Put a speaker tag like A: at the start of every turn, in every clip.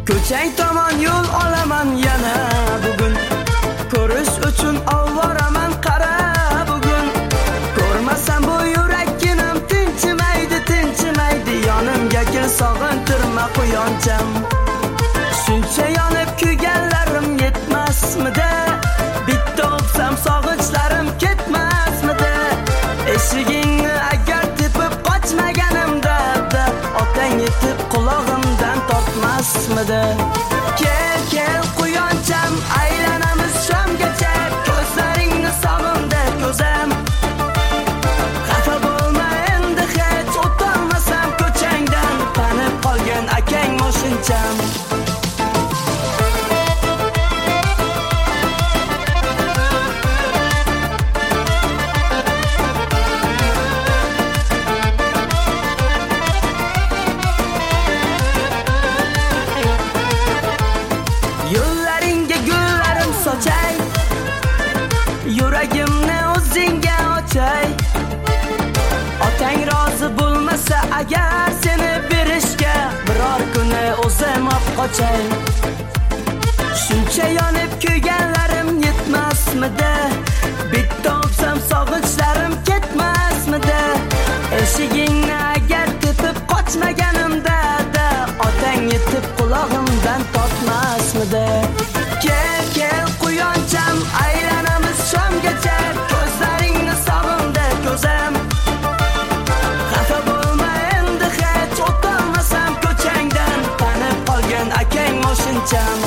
A: Ko'chang tomon yo'l olaman yana bugun. Ko'rish uchun avvoraman qara bugun. Ko'rmasam bu yurakkinam tinchimaydi. Yonimga kel sog'intirma quyoncham. Shuncha yonib kuyganlarim yetmasmidi? Bitta o'psam sog'inchlarim ketmasmidi? Eshigingni agar tepib qochmaganimda, otang yetib qulog'imdan tortmasmidi? Kel quyoncham, aylanamiz shomgacha, ko'zlaringni sog'imda ko'zam. Xafa bo'lma endi hech, o'tolmasam ko'changdan, tanib qolgan akang moshincham. Yo'llaringga gullarim sochay, yuragimni o'zingga ochay. Otang rozi bo'lmasa agar seni berishga, biror kuni o'zim olib qochay. Shuncha yonib kuyganlarim yetmasmidi? Bitta o'psam sog'inchlarim ketmasmidi? Eshigingni agar tepib qochmaganimda, otang yetib qulog'imdan tortmasmidi? Kel quyoncham, aylanamiz shomgacha, ko'zlaringni sog'imda ko'zam. Xafa bo'lma endi hech, o'tolmasam ko'changdan, tanib qolgan akang moshincham.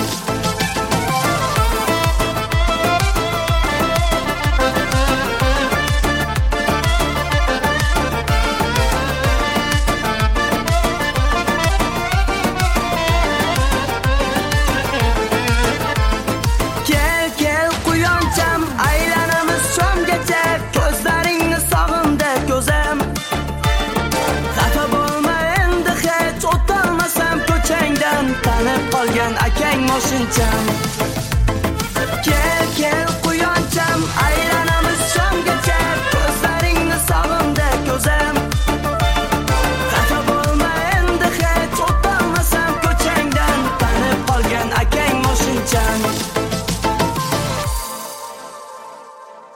A: Kel quyoncham, aylanamiz shomgacha, ko'zlaringni sog'imda ko'zam. Xafa bo'lma endi hech, o'tolmasam ko'changdan, tanib qolgan akang moshincham. Kel